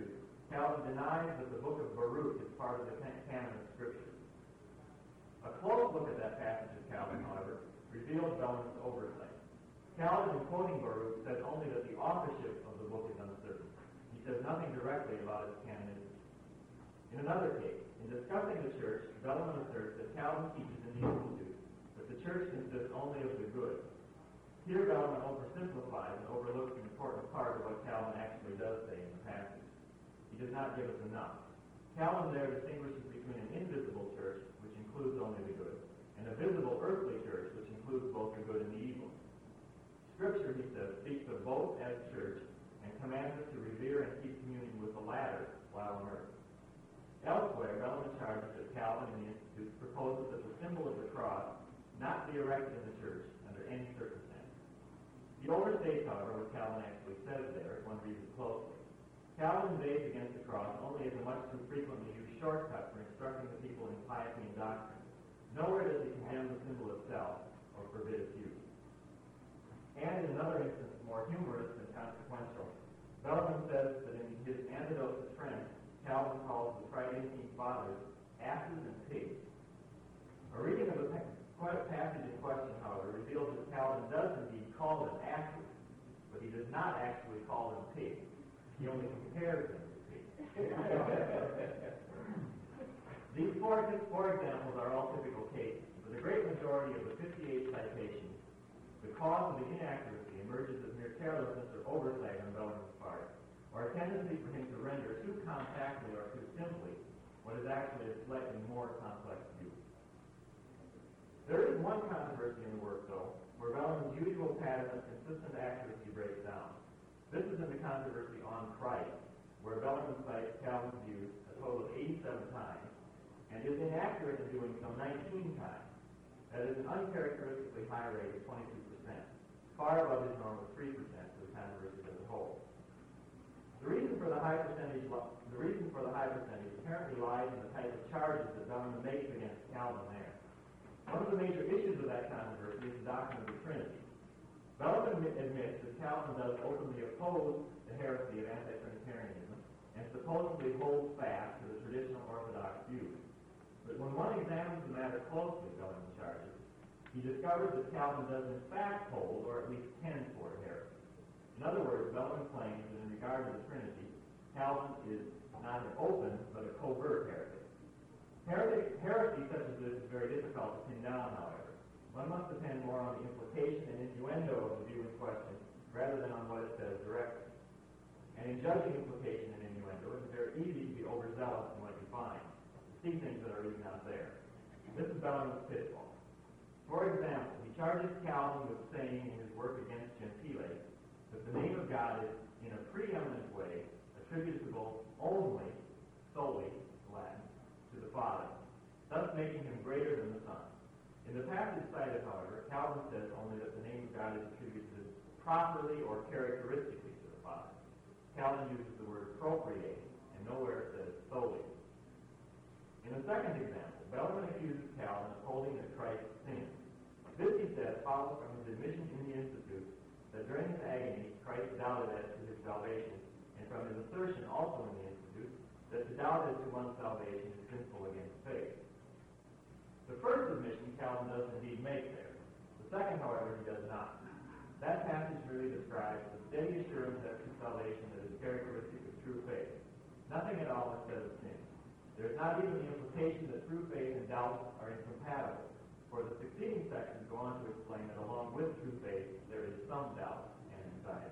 Calvin denies that the book of Baruch is part of the canon of Scripture. A close look at that passage of Calvin, however, reveals Bellman's oversight. Calvin, in quoting Baruch, says only that the authorship of the book is uncertain. He says nothing directly about its canonicity. In another case, in discussing the church, Bellman asserts that Calvin teaches in the Institute that the church consists only of the good. Here, Bellman oversimplifies and overlooks an important part of what Calvin actually does say in the passage. He does not give us enough. Calvin there distinguishes between an invisible church, which includes only the good, and a visible earthly church, which includes both the good and the evil. Scripture, he says, speaks of both as church and commands us to revere and keep communion with the latter while on earth. Elsewhere, Bellman charges that Calvin in the Institute proposes that the symbol of the cross not be erected in the church under any circumstance. He overstates, however, what Calvin actually says there, if one reads it closely. Calvin invades against the cross only as a much too frequently used shortcut for instructing the people in piety and doctrine. Nowhere does he condemn the symbol itself or forbid its use. And in another instance, more humorous and consequential, Bellman says that in his Antidote to Trent, Calvin calls the Tridentine Fathers asses and pigs. A reading of the pa- passage in question, however, reveals that Calvin does indeed call them asses, but he does not actually call them pigs. He only compares them to pigs. These four, four examples are all typical cases. For the great majority of the fifty-eight citations, the cause of the inaccuracy emerges as mere carelessness or oversight on Bellman's part, or a tendency for him to render too compactly or too simply what is actually a slightly more complex view. There is one controversy in the work, though, where Bellman's usual pattern of consistent accuracy breaks down. This is in the controversy on Christ, where Bellman cites Calvin's views a total of eighty-seven times, and is inaccurate in doing so nineteen times. That is an uncharacteristically high rate of twenty-two percent, far above his normal three percent for the controversy as a whole. The reason for the high percentage, the reason for the high percentage apparently lies in the type of charges that Bellman makes against Calvin there. One of the major issues of that controversy is the doctrine of the Trinity. Bellman admits that Calvin does openly oppose the heresy of anti-Trinitarianism and supposedly holds fast to the traditional Orthodox view. But when one examines the matter closely, Bellman charges, he discovers that Calvin does in fact hold, or at least tend toward heresy. In other words, Bellman claims that in regard to the Trinity, Calvin is not an open, but a covert heretic. Heresy, heresy such as this is very difficult to pin down, however. One must depend more on the implication and innuendo of the view in question rather than on what it says directly. And in judging implication and innuendo, it's very easy to be overzealous in what you find, to see things that are really not there. This is Bellman's pitfall. For example, he charges Calvin with saying in his work against Gentiles that the name of God is, in a preeminent way, attributable only, solely, Latin, to the Father, thus making him greater than the Son. In the passage cited, however, Calvin says only that the name of God is attributed properly or characteristically to the Father. Calvin uses the word appropriating, and nowhere says solely. In the second example, Bellman accuses Calvin of holding that Christ sinned. This, he says, follows from his admission in the Institute that during his agony, Christ doubted as to his salvation, and from his assertion also in the Institute that to doubt as to one's salvation is sinful against faith. The first admission Calvin does indeed make there. The second, however, he does not. That passage really describes the steady assurance as to salvation that is characteristic of true faith. Nothing at all is said of sin. There is not even the implication that true faith and doubt are incompatible, for the succeeding sections go on to explain that along with true faith, there is some doubt and anxiety.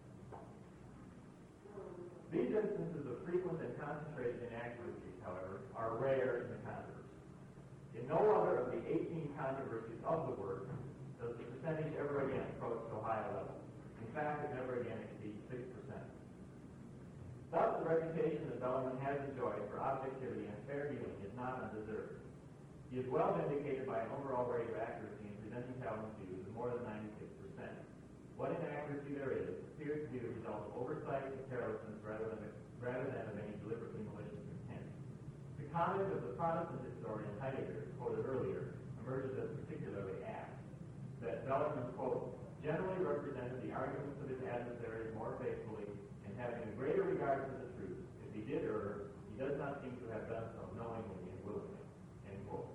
These instances of frequent and concentrated inaccuracies, however, are rare in the controversy. In no other of the eighteen controversies of the work does the percentage ever again approach so high a level. In fact, it never again exceeds six percent. Thus, the reputation that Bellman has enjoyed for objectivity and fair dealing is not undeserved. He is well vindicated by an overall rate of accuracy in presenting Calvin's views of more than ninety-six percent. What inaccuracy there is appears to be the result of oversight and carelessness rather than, rather than of any deliberately malicious intent. The comment of the Protestant historian Heidegger, quoted earlier, emerges as particularly apt, that Bellman, quote, generally represented the arguments of his adversaries more faithfully and having a greater regard for the truth, if he did err, he does not seem to have done so knowingly and willingly, end quote.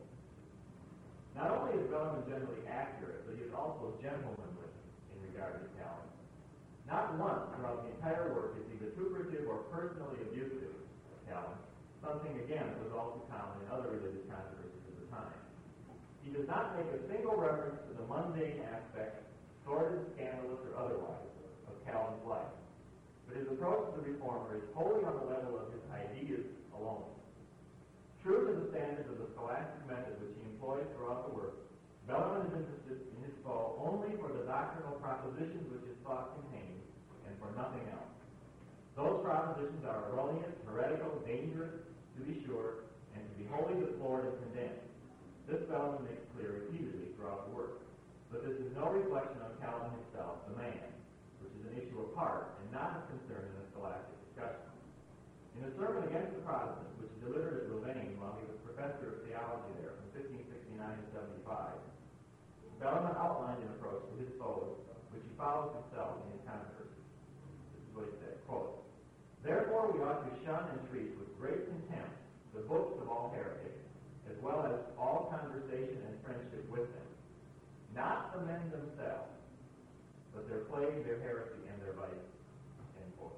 Not only is Bellarmine generally accurate, but he is also gentlemanly in regard to Calvin. Not once throughout the entire work is he vituperative or personally abusive of Calvin, something again that was all too common in other religious controversies of the time. He does not make a single reference to the mundane aspects, sordid, scandalous, or otherwise, of Calvin's life. But his approach to the Reformer is wholly on the level of his ideas alone. True to the standards of the scholastic method which he employs throughout the work, Bellarmine is interested in his foe only for the doctrinal propositions which his thought contains, and for nothing else. Those propositions are erroneous, heretical, dangerous, to be sure, and to be wholly deplored and condemned. This Bellarmine makes clear repeatedly throughout the work. But this is no reflection on Calvin himself, the man, which is an issue apart and not a concern in a scholastic discussion. In a sermon against the Protestants, which he delivered at Louvain while he was professor of theology there from fifteen sixty-nine to seventy-five, Bellarmine outlined an approach to his foes, which he follows himself in his controversy. This is what he said, quote, "Therefore we ought to shun and treat with great contempt the books of all heretics, as well as all conversation and friendship with them. Not the men themselves, but their plague, their heresy, and their vice." End quote.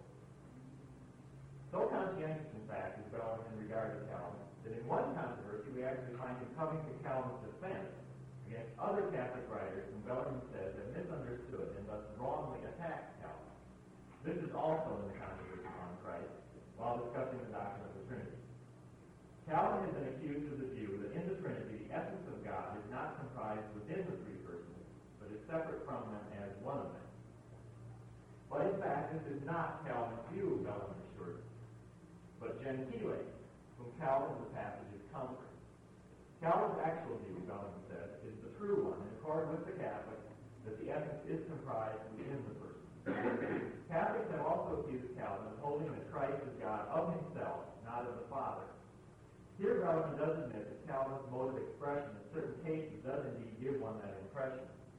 So conscientious, in fact, is Bellarmine in regard to Calvin, that in one controversy we actually find him coming to Calvin's defense against other Catholic writers whom Bellarmine says have misunderstood and thus wrongly attacked Calvin. This is also in the controversy on Christ, while discussing the doctrine of the Trinity. Calvin has been accused of the view that in the Trinity the essence of God is not comprised within the three persons, but is separate from them as one of them. But in fact, this is not Calvin's view, Bellarmine assures us, but Gentile, whom Calvin in the passage is countering. Calvin's actual view, Bellarmine says, is the true one, in accord with the Catholics, that the essence is comprised within the person. Catholics have also accused Calvin of holding that Christ is God of himself, not of the Father. Here, Bellarmine does admit that Calvin's mode of expression in certain cases does indeed give one that impression.